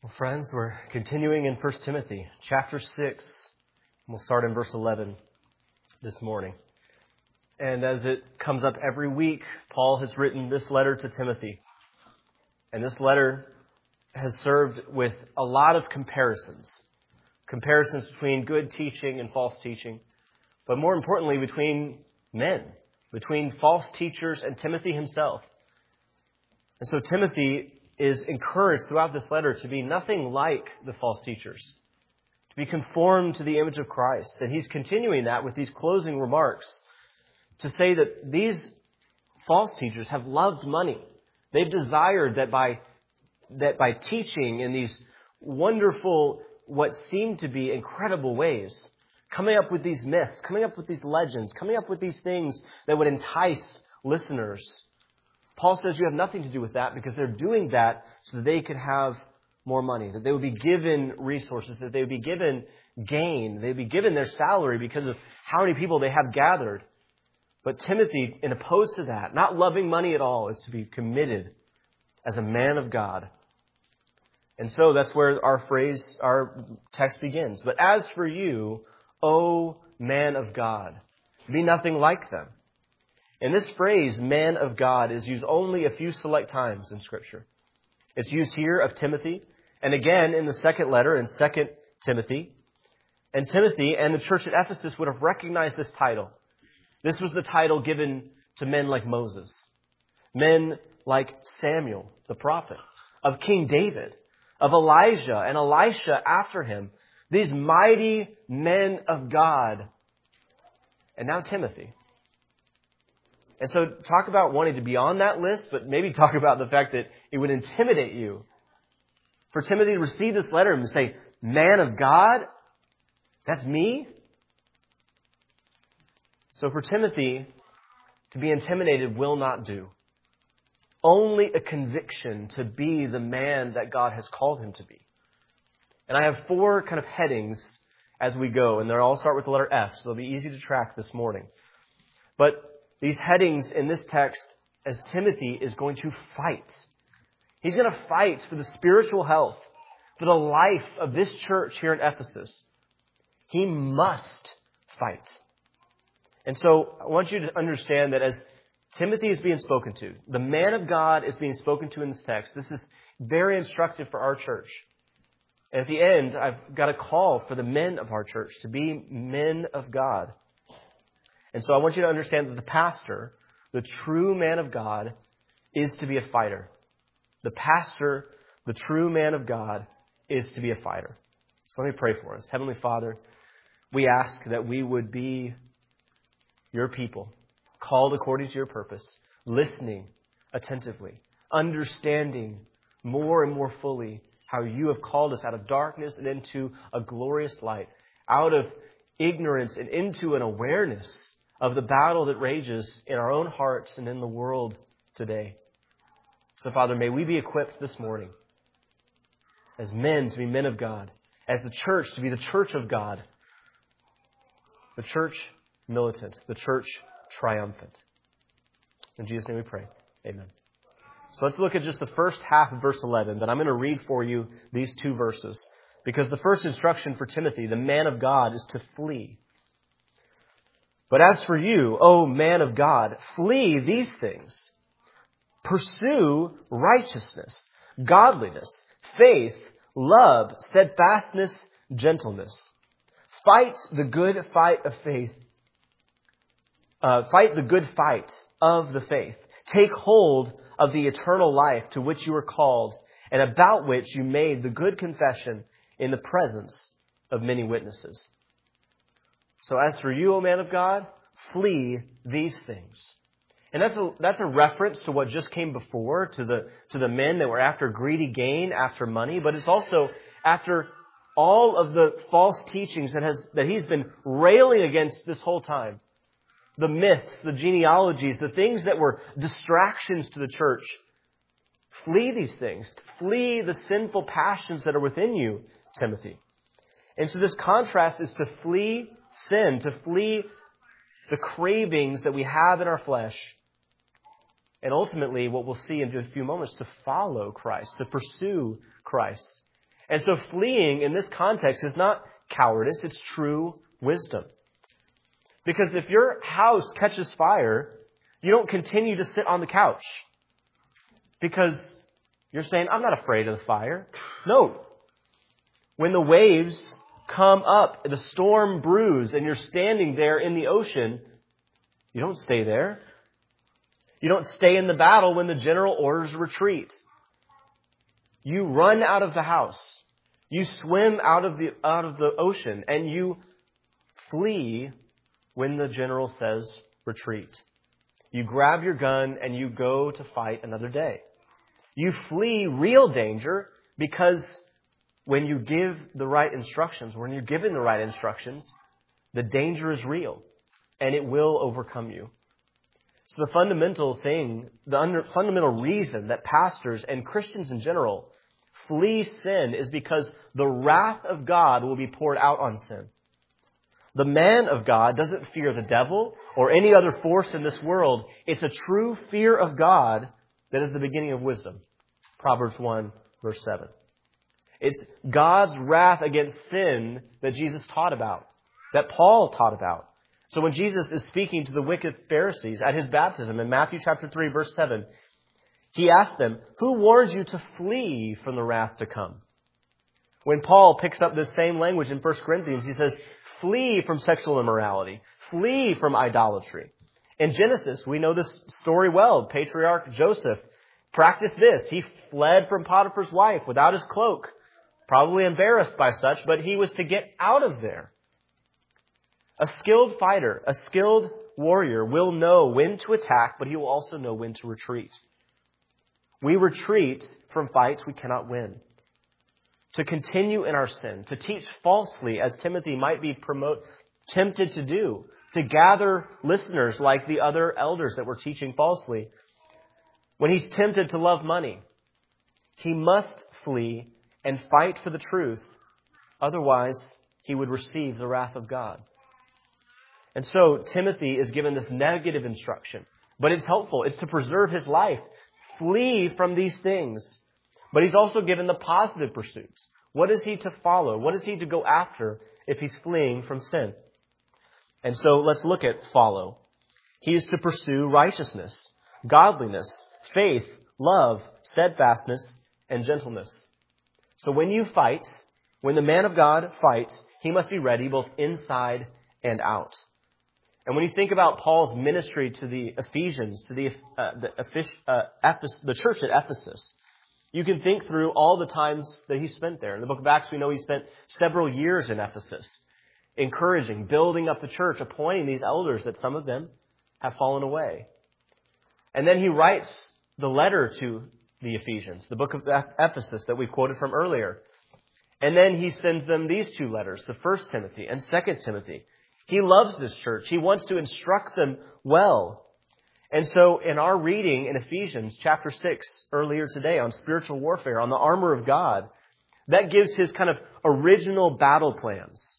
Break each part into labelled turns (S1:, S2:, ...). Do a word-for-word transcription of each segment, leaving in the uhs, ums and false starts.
S1: Well, friends, we're continuing in First Timothy chapter six. We'll start in verse eleven this morning. And as it comes up every week, Paul has written this letter to Timothy. And this letter has served with a lot of comparisons. Comparisons between good teaching and false teaching. But more importantly, between men. Between false teachers and Timothy himself. And so Timothy is encouraged throughout this letter to be nothing like the false teachers, to be conformed to the image of Christ. And he's continuing that with these closing remarks to say that these false teachers have loved money. They've desired that by that by teaching in these wonderful, what seem to be incredible ways, coming up with these myths, coming up with these legends, coming up with these things that would entice listeners. Paul says you have nothing to do with that because they're doing that so that they could have more money, that they would be given resources, that they would be given gain, they'd be given their salary because of how many people they have gathered. But Timothy, in opposed to that, not loving money at all, is to be committed as a man of God. And so that's where our phrase, our text begins. But as for you, O man of God, be nothing like them. And this phrase, man of God, is used only a few select times in Scripture. It's used here of Timothy, and again in the second letter in Second Timothy. And Timothy and the church at Ephesus would have recognized this title. This was the title given to men like Moses, men like Samuel, the prophet, of King David, of Elijah and Elisha after him. These mighty men of God. And now Timothy. And so talk about wanting to be on that list, but maybe talk about the fact that it would intimidate you. For Timothy to receive this letter and say, man of God, that's me? So for Timothy, to be intimidated will not do. Only a conviction to be the man that God has called him to be. And I have four kind of headings as we go, and they'll all start with the letter F, so they'll be easy to track this morning. But these headings in this text, as Timothy is going to fight. He's going to fight for the spiritual health, for the life of this church here in Ephesus. He must fight. And so I want you to understand that as Timothy is being spoken to, the man of God is being spoken to in this text. This is very instructive for our church. And at the end, I've got a call for the men of our church to be men of God. And so I want you to understand that the pastor, the true man of God, is to be a fighter. The pastor, the true man of God, is to be a fighter. So let me pray for us. Heavenly Father, we ask that we would be your people, called according to your purpose, listening attentively, understanding more and more fully how you have called us out of darkness and into a glorious light, out of ignorance and into an awareness of the battle that rages in our own hearts and in the world today. So, Father, may we be equipped this morning as men to be men of God, as the church to be the church of God, the church militant, the church triumphant. In Jesus' name we pray. Amen. So let's look at just the first half of verse eleven. Then I'm going to read for you these two verses. Because the first instruction for Timothy, the man of God, is to flee. But as for you, O man of God, flee these things. Pursue righteousness, godliness, faith, love, steadfastness, gentleness. Fight the good fight of faith. Uh, fight the good fight of the faith. Take hold of the eternal life to which you were called and about which you made the good confession in the presence of many witnesses. So as for you, O man of God, flee these things. And that's a, that's a reference to what just came before, to the, to the men that were after greedy gain, after money, but it's also after all of the false teachings that has, that he's been railing against this whole time. The myths, the genealogies, the things that were distractions to the church. Flee these things. Flee the sinful passions that are within you, Timothy. And so this contrast is to flee sin, to flee the cravings that we have in our flesh. And ultimately, what we'll see in just a few moments, to follow Christ, to pursue Christ. And so fleeing in this context is not cowardice, it's true wisdom. Because if your house catches fire, you don't continue to sit on the couch. Because you're saying, I'm not afraid of the fire. No. When the waves come up, the storm brews, and you're standing there in the ocean, you don't stay there. You don't stay in the battle when the general orders retreat. You run out of the house. You swim out of the out of the ocean, and you flee when the general says retreat. You grab your gun and you go to fight another day. You flee real danger because when you give the right instructions, when you're given the right instructions, the danger is real and it will overcome you. So the fundamental thing, the under, fundamental reason that pastors and Christians in general flee sin is because the wrath of God will be poured out on sin. The man of God doesn't fear the devil or any other force in this world. It's a true fear of God that is the beginning of wisdom. Proverbs one, verse seven. It's God's wrath against sin that Jesus taught about, that Paul taught about. So when Jesus is speaking to the wicked Pharisees at his baptism in Matthew chapter three, verse seven, he asked them, who warns you to flee from the wrath to come? When Paul picks up this same language in First Corinthians, he says, flee from sexual immorality, flee from idolatry. In Genesis, we know this story well. Patriarch Joseph practiced this. He fled from Potiphar's wife without his cloak, probably embarrassed by such, but he was to get out of there. A skilled fighter, a skilled warrior will know when to attack, but he will also know when to retreat. We retreat from fights we cannot win. To continue in our sin, to teach falsely, as Timothy might be promote, tempted to do, to gather listeners like the other elders that were teaching falsely. When he's tempted to love money, he must flee and fight for the truth. Otherwise, he would receive the wrath of God. And so Timothy is given this negative instruction, but it's helpful. It's to preserve his life. Flee from these things. But he's also given the positive pursuits. What is he to follow? What is he to go after if he's fleeing from sin? And so let's look at follow. He is to pursue righteousness, godliness, faith, love, steadfastness, and gentleness. So when you fight, when the man of God fights, he must be ready both inside and out. And when you think about Paul's ministry to the Ephesians, to the uh, the, uh, Ephes- the church at Ephesus, you can think through all the times that he spent there. In the book of Acts, we know he spent several years in Ephesus, encouraging, building up the church, appointing these elders that some of them have fallen away. And then he writes the letter to the Ephesians, the book of Ephesus that we quoted from earlier. And then he sends them these two letters, the First Timothy and Second Timothy. He loves this church. He wants to instruct them well. And so in our reading in Ephesians chapter six earlier today on spiritual warfare, on the armor of God, that gives his kind of original battle plans.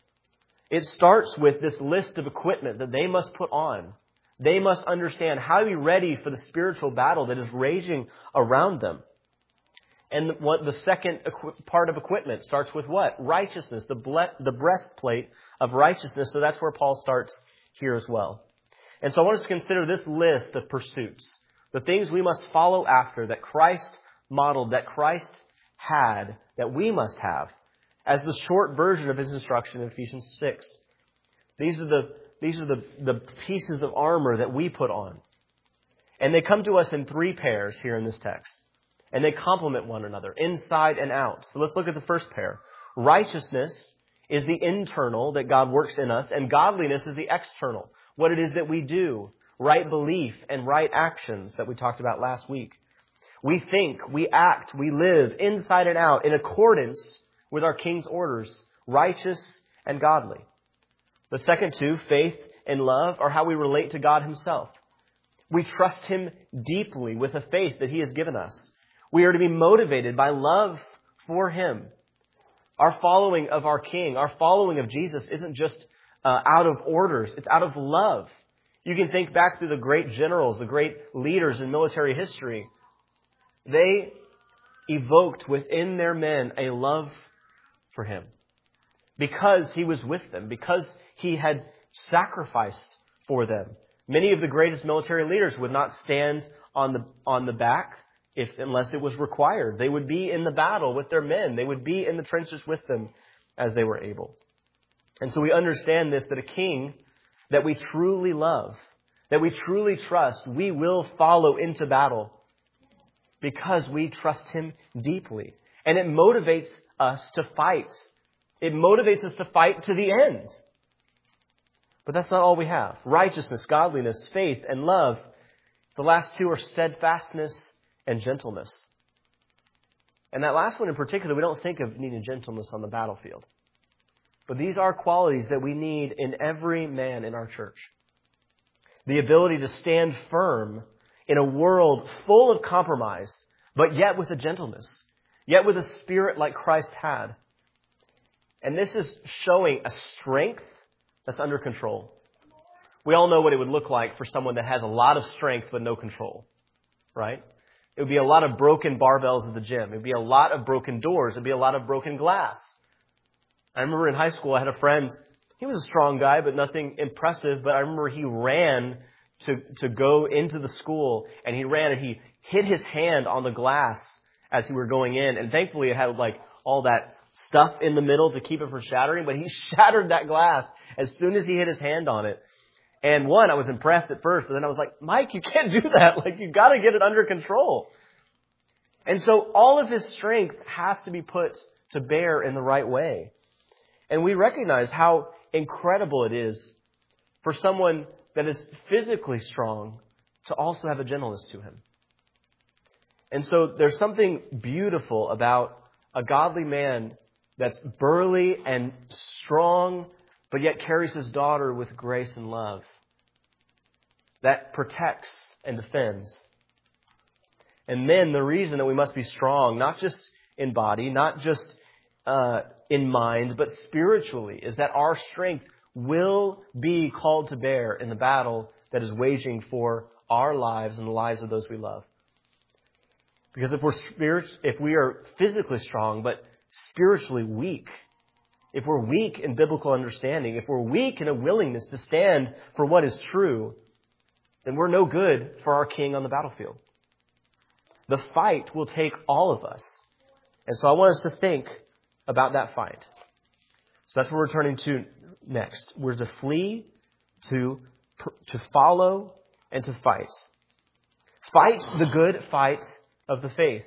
S1: It starts with this list of equipment that they must put on. They must understand how to be ready for the spiritual battle that is raging around them. And what the second part of equipment starts with what? Righteousness, the ble- the breastplate of righteousness. So that's where Paul starts here as well. And so I want us to consider this list of pursuits, the things we must follow after that Christ modeled, that Christ had, that we must have, as the short version of his instruction in Ephesians six. These are the these are the, the pieces of armor that we put on. And they come to us in three pairs here in this text. And they complement one another, inside and out. So let's look at the first pair. Righteousness is the internal that God works in us, and godliness is the external, what it is that we do, right belief and right actions that we talked about last week. We think, we act, we live inside and out in accordance with our King's orders, righteous and godly. The second two, faith and love, are how we relate to God himself. We trust him deeply with a faith that he has given us. We are to be motivated by love for him. Our following of our King, our following of Jesus isn't just uh, out of orders. It's out of love. You can think back through the great generals, the great leaders in military history. They evoked within their men a love for him. Because he was with them, because he had sacrificed for them. Many of the greatest military leaders would not stand on the on the back if unless it was required. They would be in the battle with their men. They would be in the trenches with them as they were able. And so we understand this, that a king that we truly love, that we truly trust, we will follow into battle because we trust him deeply. And it motivates us to fight. It motivates us to fight to the end. But that's not all we have. Righteousness, godliness, faith, and love. The last two are steadfastness and gentleness. And that last one in particular, we don't think of needing gentleness on the battlefield. But these are qualities that we need in every man in our church. The ability to stand firm in a world full of compromise, but yet with a gentleness, yet with a spirit like Christ had. And this is showing a strength that's under control. We all know what it would look like for someone that has a lot of strength but no control, right? It would be a lot of broken barbells at the gym. It would be a lot of broken doors. It would be a lot of broken glass. I remember in high school, I had a friend. He was a strong guy, but nothing impressive. But I remember he ran to, to go into the school, and he ran and he hit his hand on the glass as he were going in. And thankfully, it had like all that stuff in the middle to keep it from shattering. But he shattered that glass as soon as he hit his hand on it. And one, I was impressed at first, but then I was like, Mike, you can't do that. Like, you've got to get it under control. And so all of his strength has to be put to bear in the right way. And we recognize how incredible it is for someone that is physically strong to also have a gentleness to him. And so there's something beautiful about a godly man that's burly and strong, but yet carries his daughter with grace and love, that protects and defends. And then the reason that we must be strong, not just in body, not just uh, in mind, but spiritually, is that our strength will be called to bear in the battle that is waging for our lives and the lives of those we love. Because if we're spirit, if we are physically strong, but spiritually weak, if we're weak in biblical understanding, if we're weak in a willingness to stand for what is true, then we're no good for our King on the battlefield. The fight will take all of us. And so I want us to think about that fight. So that's what we're turning to next. We're to flee, to, to follow, and to fight. Fight the good fight of the faith.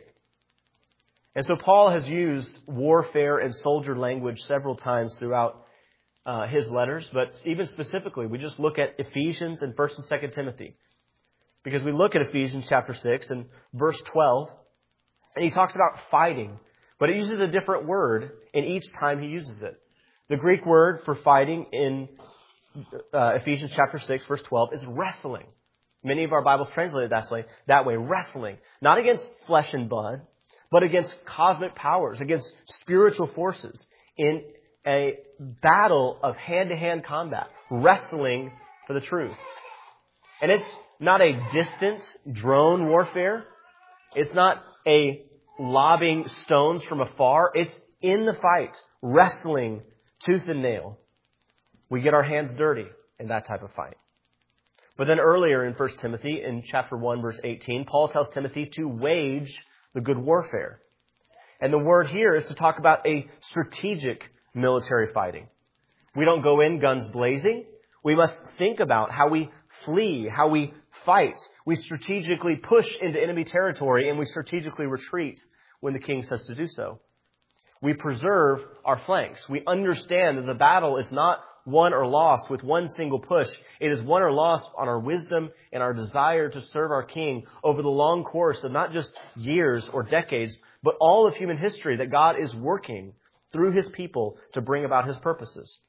S1: And so Paul has used warfare and soldier language several times throughout uh, his letters, but even specifically, we just look at Ephesians and First and Second Timothy. Because we look at Ephesians chapter six and verse twelve, and he talks about fighting, but it uses a different word in each time he uses it. The Greek word for fighting in uh, Ephesians chapter six, verse twelve, is wrestling. Many of our Bibles translate it that way, that way, wrestling. Not against flesh and blood, but against cosmic powers, against spiritual forces in a battle of hand-to-hand combat, wrestling for the truth. And it's not a distant drone warfare. It's not a lobbing stones from afar. It's in the fight, wrestling tooth and nail. We get our hands dirty in that type of fight. But then earlier in First Timothy, in chapter one, verse eighteen, Paul tells Timothy to wage the good warfare. And the word here is to talk about a strategic military fighting. We don't go in guns blazing. We must think about how we flee, how we fight. We strategically push into enemy territory, and we strategically retreat when the king says to do so. We preserve our flanks. We understand that the battle is not won or lost with one single push. It is won or lost on our wisdom and our desire to serve our King over the long course of not just years or decades, but all of human history, that God is working through His people to bring about His purposes.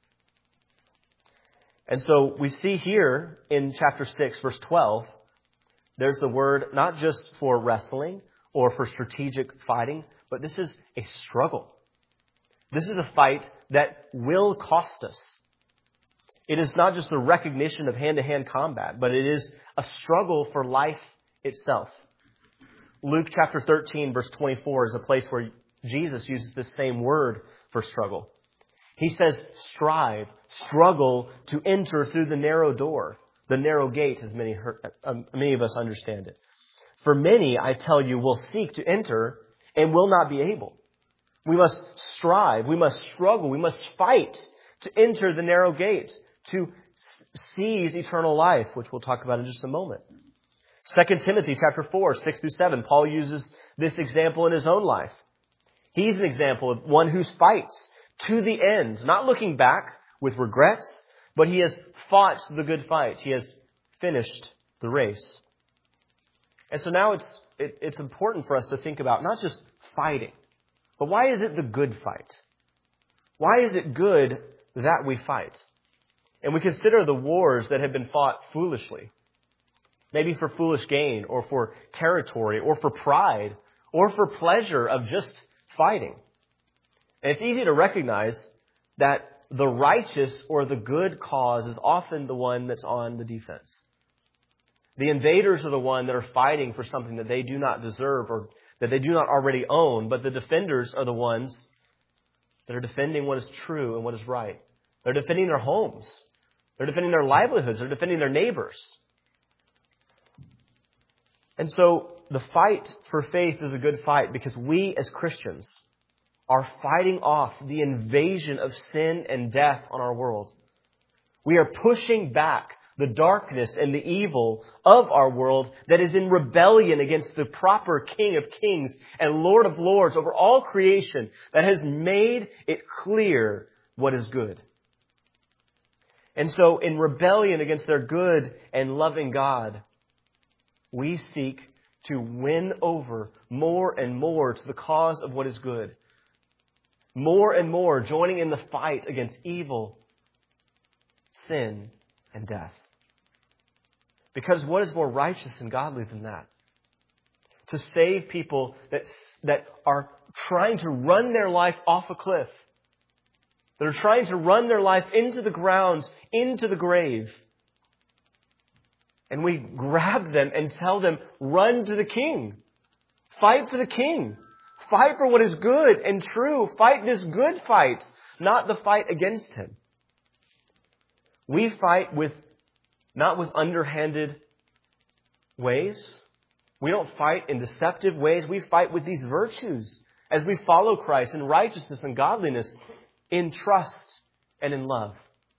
S1: And so we see here in chapter six, verse twelve, there's the word not just for wrestling or for strategic fighting, but this is a struggle. This is a fight that will cost us. It is not just the recognition of hand-to-hand combat, but it is a struggle for life itself. Luke chapter thirteen, verse twenty-four is a place where Jesus uses the same word for struggle. He says, strive, struggle to enter through the narrow door, the narrow gate, as many, um, many of us understand it. For many, I tell you, will seek to enter and will not be able. We must strive, we must struggle, we must fight to enter the narrow gate, to seize eternal life, which we'll talk about in just a moment. Second Timothy chapter four, six through seven, Paul uses this example in his own life. He's an example of one who fights to the end, not looking back with regrets, but he has fought the good fight. He has finished the race. And so now it's it, it's important for us to think about not just fighting, but why is it the good fight? Why is it good that we fight? And we consider the wars that have been fought foolishly. Maybe for foolish gain, or for territory, or for pride, or for pleasure of just fighting. And it's easy to recognize that the righteous or the good cause is often the one that's on the defense. The invaders are the one that are fighting for something that they do not deserve or that they do not already own, but the defenders are the ones that are defending what is true and what is right. They're defending their homes. They're defending their livelihoods. They're defending their neighbors. And so the fight for faith is a good fight because we as Christians are fighting off the invasion of sin and death on our world. We are pushing back the darkness and the evil of our world that is in rebellion against the proper King of Kings and Lord of Lords over all creation that has made it clear what is good. And so in rebellion against their good and loving God, we seek to win over more and more to the cause of what is good. More and more joining in the fight against evil, sin, and death. Because what is more righteous and godly than that? To save people that, that are trying to run their life off a cliff. That are trying to run their life into the ground, into the grave. And we grab them and tell them, run to the King. Fight for the King. Fight for what is good and true. Fight this good fight, not the fight against Him. We fight with, not with underhanded ways. We don't fight in deceptive ways. We fight with these virtues as we follow Christ in righteousness and godliness, in trust and in love.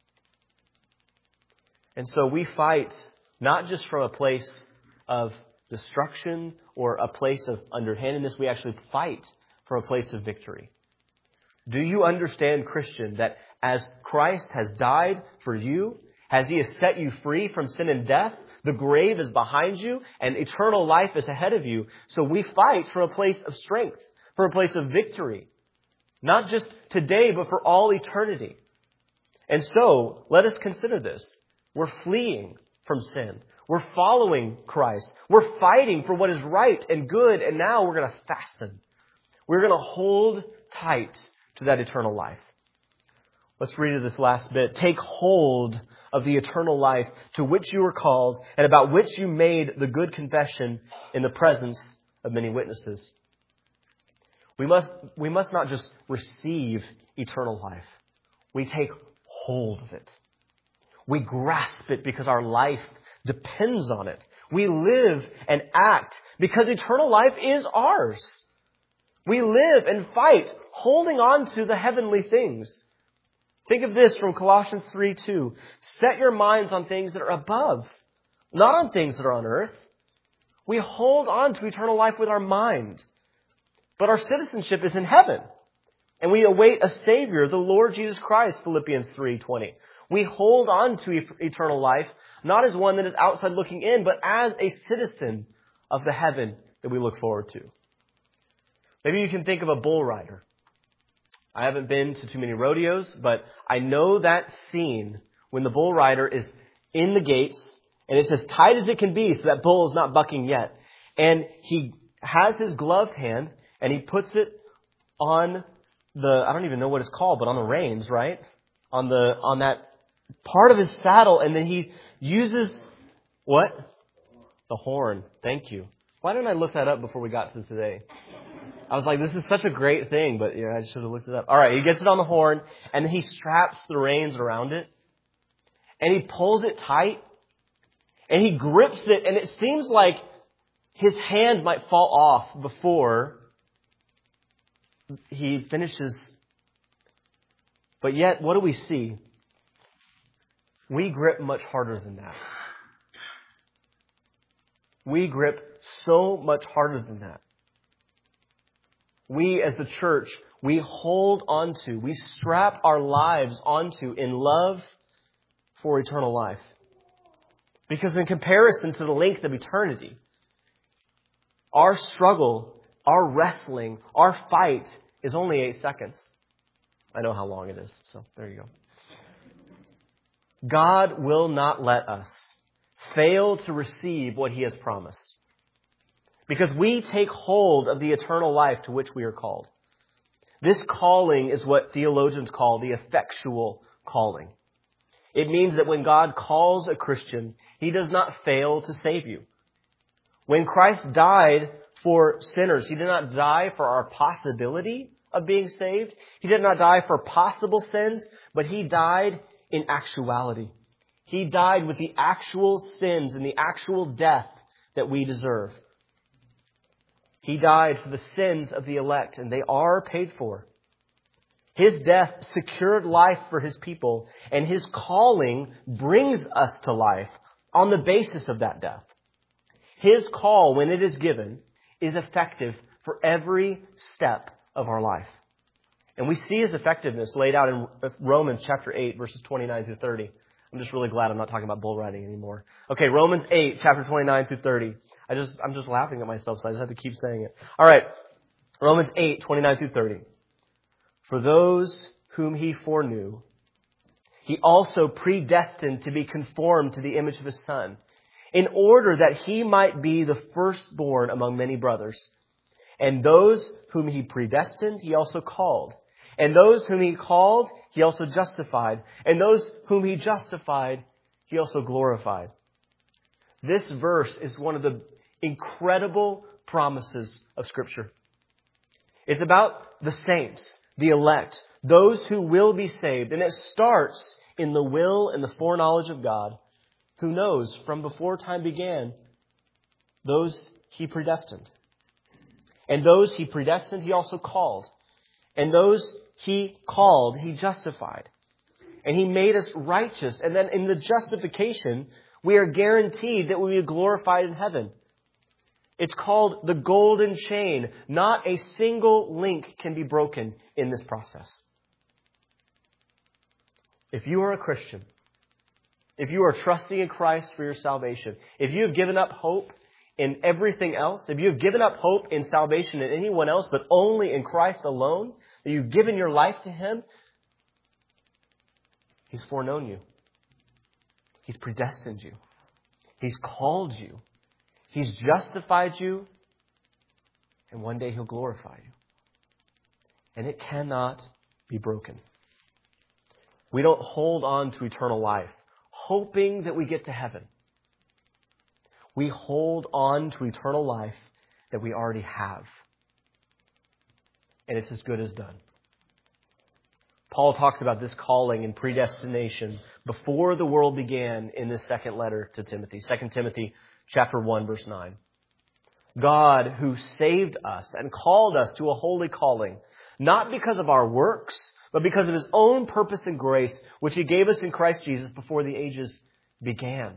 S1: And so we fight not just from a place of destruction or a place of underhandedness. We actually fight from a place of victory. Do you understand, Christian, that as Christ has died for you, as He has set you free from sin and death, the grave is behind you and eternal life is ahead of you. So we fight from a place of strength, from a place of victory. Not just today, but for all eternity. And so, let us consider this. We're fleeing from sin. We're following Christ. We're fighting for what is right and good. And now we're going to fasten. We're going to hold tight to that eternal life. Let's read this last bit. Take hold of the eternal life to which you were called and about which you made the good confession in the presence of many witnesses. We must, we must not just receive eternal life. We take hold of it. We grasp it because our life depends on it. We live and act because eternal life is ours. We live and fight holding on to the heavenly things. Think of this from Colossians three two. Set your minds on things that are above, not on things that are on earth. We hold on to eternal life with our mind. But our citizenship is in heaven. And we await a Savior, the Lord Jesus Christ, Philippians three twenty. We hold on to eternal life, not as one that is outside looking in, but as a citizen of the heaven that we look forward to. Maybe you can think of a bull rider. I haven't been to too many rodeos, but I know that scene when the bull rider is in the gates and it's as tight as it can be so that bull is not bucking yet. And he has his gloved hand and he puts it on the, I don't even know what it's called, but on the reins, right? On the, on that part of his saddle, and then he uses, what? The horn. Thank you. Why didn't I look that up before we got to today? I was like, this is such a great thing, but yeah, I should have looked it up. All right, he gets it on the horn, and then he straps the reins around it, and he pulls it tight, and he grips it, and it seems like his hand might fall off before he finishes. But yet, what do we see? We grip much harder than that. We grip so much harder than that. We as the church, we hold onto, we strap our lives onto in love for eternal life. Because in comparison to the length of eternity, our struggle, our wrestling, our fight is only eight seconds. I know how long it is, so there you go. God will not let us fail to receive what He has promised. Because we take hold of the eternal life to which we are called. This calling is what theologians call the effectual calling. It means that when God calls a Christian, He does not fail to save you. When Christ died for sinners, He did not die for our possibility of being saved. He did not die for possible sins, but He died in actuality. He died with the actual sins and the actual death that we deserve. He died for the sins of the elect, and they are paid for. His death secured life for His people, and His calling brings us to life on the basis of that death. His call, when it is given, is effective for every step of our life. And we see His effectiveness laid out in Romans chapter eight, verses twenty-nine through thirty. I'm just really glad I'm not talking about bull riding anymore. Okay, Romans eight, chapter twenty-nine through thirty. I just, I'm just laughing at myself, so I just have to keep saying it. All right, Romans eight, twenty-nine through thirty. For those whom He foreknew, He also predestined to be conformed to the image of His Son, in order that He might be the firstborn among many brothers. And those whom He predestined, He also called. And those whom He called, He also justified. And those whom He justified, He also glorified. This verse is one of the incredible promises of Scripture. It's about the saints, the elect, those who will be saved. And it starts in the will and the foreknowledge of God, who knows from before time began those He predestined. And those He predestined, He also called. And those He called, He justified. And He made us righteous. And then in the justification, we are guaranteed that we will be glorified in heaven. It's called the golden chain. Not a single link can be broken in this process. If you are a Christian, if you are trusting in Christ for your salvation, if you have given up hope in everything else, if you have given up hope in salvation in anyone else, but only in Christ alone, that you've given your life to Him, He's foreknown you. He's predestined you. He's called you. He's justified you. And one day He'll glorify you. And it cannot be broken. We don't hold on to eternal life, hoping that we get to heaven. We hold on to eternal life that we already have. And it's as good as done. Paul talks about this calling and predestination before the world began in this second letter to Timothy. Second Timothy chapter one, verse nine. God, who saved us and called us to a holy calling, not because of our works, but because of His own purpose and grace, which He gave us in Christ Jesus before the ages began.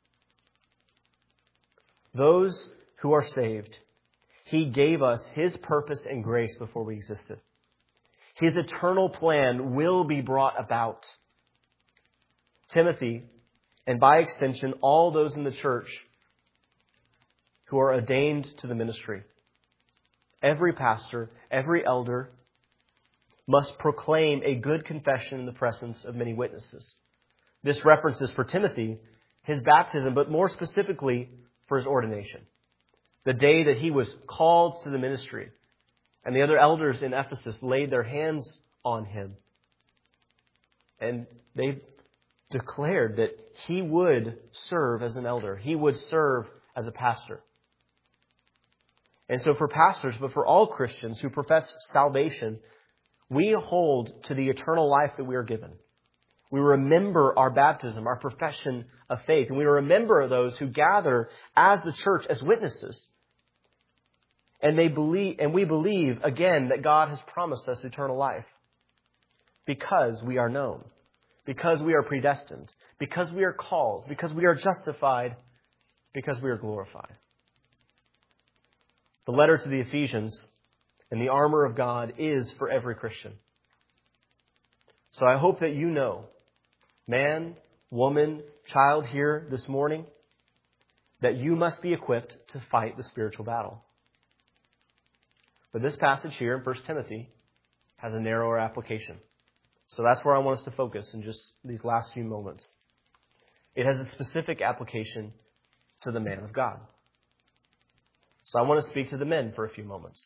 S1: Those who are saved, He gave us His purpose and grace before we existed. His eternal plan will be brought about. Timothy, and by extension, all those in the church who are ordained to the ministry, every pastor, every elder, must proclaim a good confession in the presence of many witnesses. This references for Timothy, his baptism, but more specifically for his ordination. The day that he was called to the ministry. And the other elders in Ephesus laid their hands on him. And they declared that he would serve as an elder. He would serve as a pastor. And so for pastors, but for all Christians who profess salvation, we hold to the eternal life that we are given. We remember our baptism, our profession of faith, and we remember those who gather as the church as witnesses. And they believe, and we believe again that God has promised us eternal life because we are known, because we are predestined, because we are called, because we are justified, because we are glorified. The letter to the Ephesians and the armor of God is for every Christian. So I hope that you know, man, woman, child here this morning, that you must be equipped to fight the spiritual battle. But this passage here in First Timothy has a narrower application. So that's where I want us to focus in just these last few moments. It has a specific application to the man of God. So I want to speak to the men for a few moments.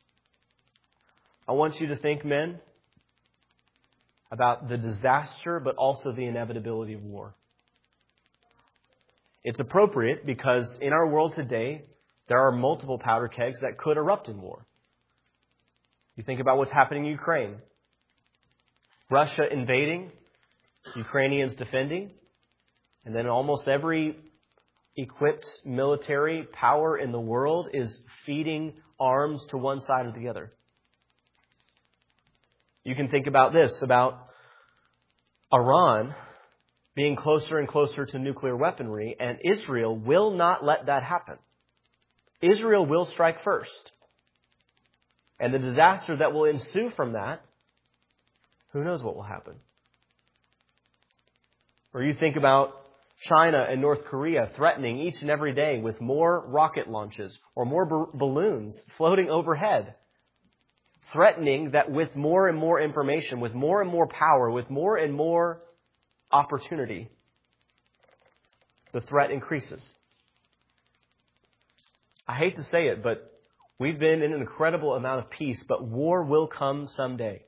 S1: I want you to think, men, about the disaster, but also the inevitability of war. It's appropriate because in our world today, there are multiple powder kegs that could erupt in war. You think about what's happening in Ukraine. Russia invading, Ukrainians defending, and then almost every equipped military power in the world is feeding arms to one side or the other. You can think about this, about Iran being closer and closer to nuclear weaponry, and Israel will not let that happen. Israel will strike first. And the disaster that will ensue from that, who knows what will happen? Or you think about China and North Korea threatening each and every day with more rocket launches or more b- balloons floating overhead, threatening that with more and more information, with more and more power, with more and more opportunity, the threat increases. I hate to say it, but we've been in an incredible amount of peace, but war will come someday.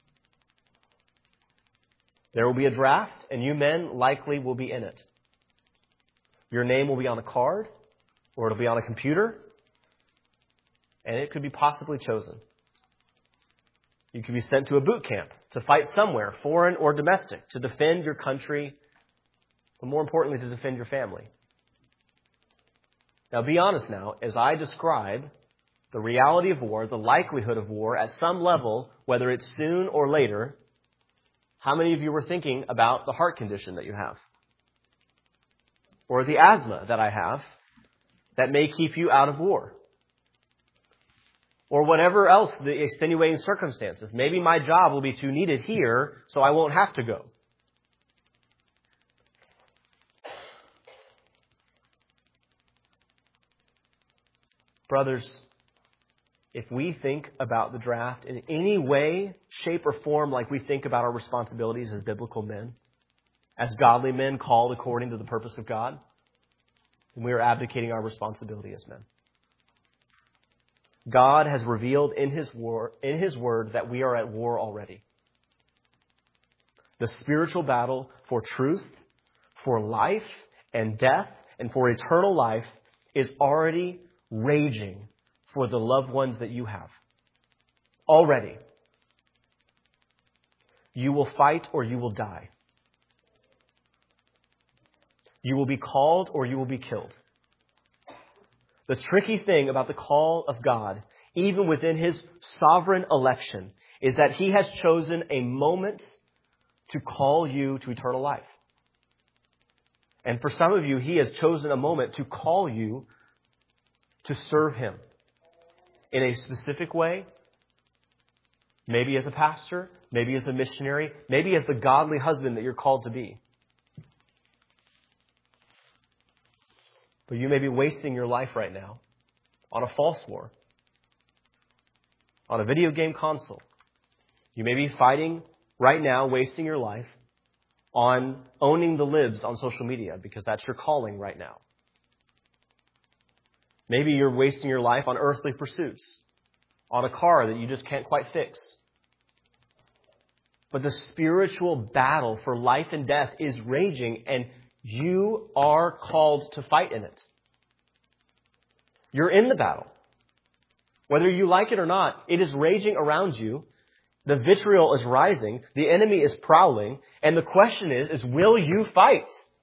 S1: There will be a draft, and you men likely will be in it. Your name will be on a card, or it'll be on a computer, and it could be possibly chosen. You could be sent to a boot camp to fight somewhere, foreign or domestic, to defend your country, but more importantly, to defend your family. Now, be honest now, as I describe the reality of war, the likelihood of war at some level, whether it's soon or later, how many of you were thinking about the heart condition that you have? Or the asthma that I have that may keep you out of war? Or whatever else the extenuating circumstances. Maybe my job will be too needed here, so I won't have to go. Brothers, if we think about the draft in any way, shape, or form like we think about our responsibilities as biblical men, as godly men called according to the purpose of God, then we are abdicating our responsibility as men. God has revealed in His war, in His word that we are at war already. The spiritual battle for truth, for life and death, and for eternal life is already raging for the loved ones that you have. Already. You will fight or you will die. You will be called or you will be killed. The tricky thing about the call of God, even within His sovereign election, is that He has chosen a moment to call you to eternal life. And for some of you, He has chosen a moment to call you to serve Him in a specific way, maybe as a pastor, maybe as a missionary, maybe as the godly husband that you're called to be. But you may be wasting your life right now on a false war, on a video game console. You may be fighting right now, wasting your life on owning the libs on social media because that's your calling right now. Maybe you're wasting your life on earthly pursuits, on a car that you just can't quite fix. But the spiritual battle for life and death is raging, and you are called to fight in it. You're in the battle. Whether you like it or not, it is raging around you. The vitriol is rising. The enemy is prowling. And the question is, is will you fight?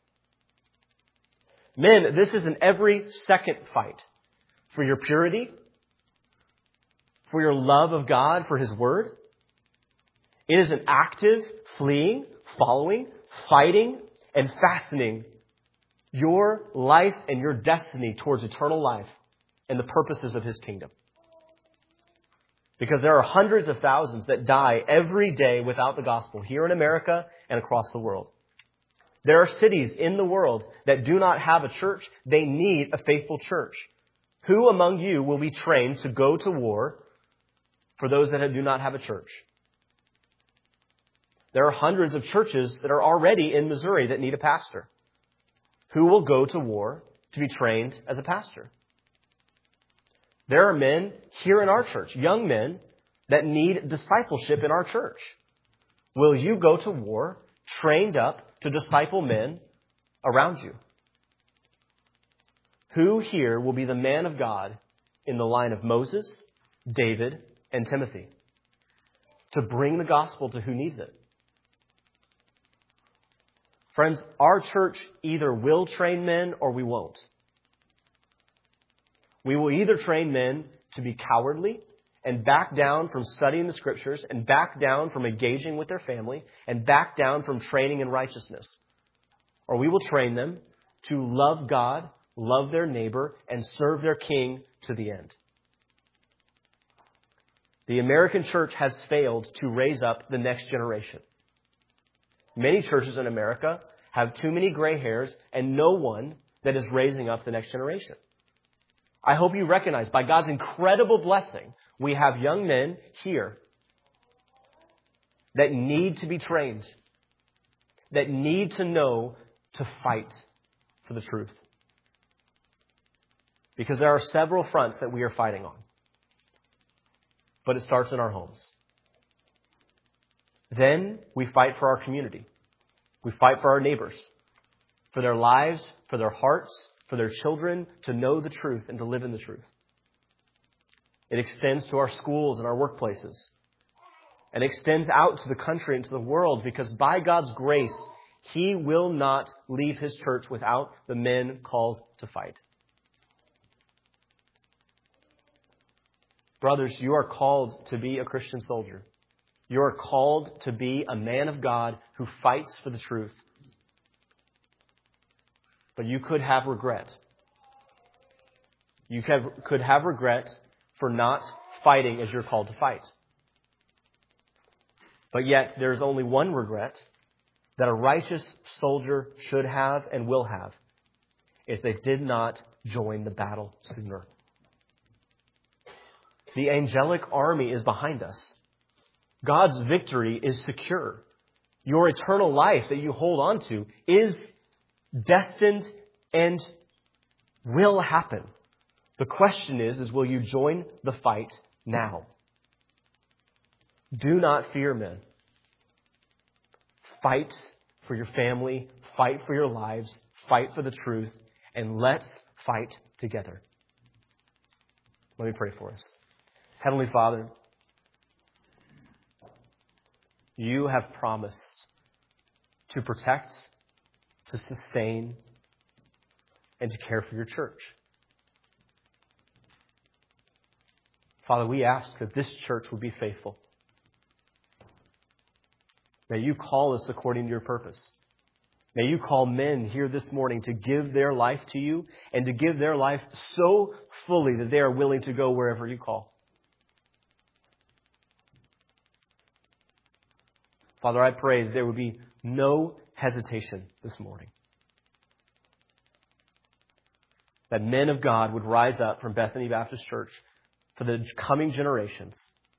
S1: Men, this is an every second fight for your purity, for your love of God, for His Word. It is an active fleeing, following, fighting, and fastening your life and your destiny towards eternal life and the purposes of His kingdom. Because there are hundreds of thousands that die every day without the gospel here in America and across the world. There are cities in the world that do not have a church. They need a faithful church. Who among you will be trained to go to war for those that do not have a church? There are hundreds of churches that are already in Missouri that need a pastor. Who will go to war to be trained as a pastor? There are men here in our church, young men, that need discipleship in our church. Will you go to war trained up to disciple men around you? Who here will be the man of God in the line of Moses, David, and Timothy to bring the gospel to who needs it? Friends, our church either will train men or we won't. We will either train men to be cowardly and back down from studying the Scriptures and back down from engaging with their family and back down from training in righteousness. Or we will train them to love God, love their neighbor, and serve their King to the end. The American church has failed to raise up the next generation. Many churches in America have too many gray hairs and no one that is raising up the next generation. I hope you recognize, by God's incredible blessing, we have young men here that need to be trained, that need to know to fight for the truth. Because there are several fronts that we are fighting on. But it starts in our homes. Then we fight for our community. We fight for our neighbors, for their lives, for their hearts, for their children to know the truth and to live in the truth. It extends to our schools and our workplaces and extends out to the country and to the world, because by God's grace, He will not leave His church without the men called to fight. Brothers, you are called to be a Christian soldier. You are called to be a man of God who fights for the truth. But you could have regret. You could have regret for not fighting as you're called to fight. But yet, there's only one regret that a righteous soldier should have and will have, is they did not join the battle sooner. The angelic army is behind us. God's victory is secure. Your eternal life that you hold on to is destined and will happen. The question is, is will you join the fight now? Do not fear men. Fight for your family, fight for your lives, fight for the truth, and let's fight together. Let me pray for us. Heavenly Father, You have promised to protect, to sustain, and to care for Your church. Father, we ask that this church would be faithful. May You call us according to Your purpose. May You call men here this morning to give their life to You and to give their life so fully that they are willing to go wherever You call. Father, I pray that there would be no hesitation this morning. That men of God would rise up from Bethany Baptist Church for the coming generations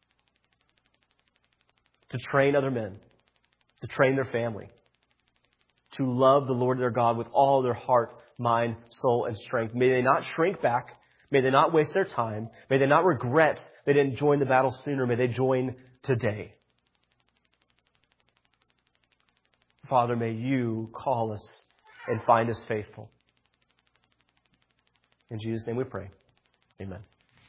S1: to train other men, to train their family, to love the Lord their God with all their heart, mind, soul, and strength. May they not shrink back. May they not waste their time. May they not regret they didn't join the battle sooner. May they join today. Father, may You call us and find us faithful. In Jesus' name we pray. Amen.